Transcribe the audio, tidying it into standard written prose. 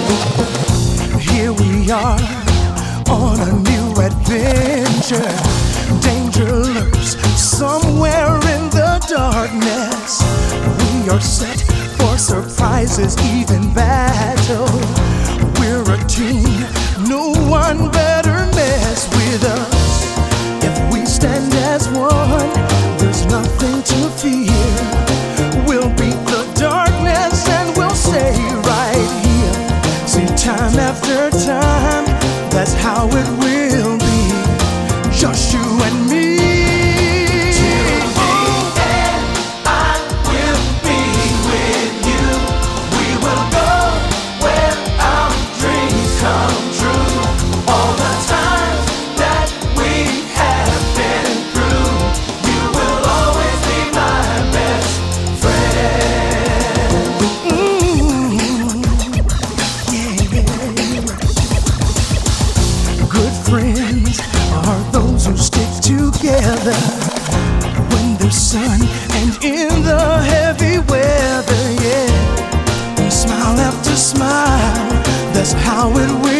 Here we are on a new adventure. Danger lurks somewhere in the darkness. We are set for surprises, even battle. We're a team, no one better mess with us. If we stand as one, there's nothing to fear. We'll beat the darkness and we'll stay right here. See, time after time, that's how it will be. Just you and me. Till the end, I will be with you. We will go where our dreams come true. All the times that we have been through, you will always be my best friend. Yeah. Good friends are those who stick together when there's sun and in the heavy weather. Yeah, and smile after smile, that's how it will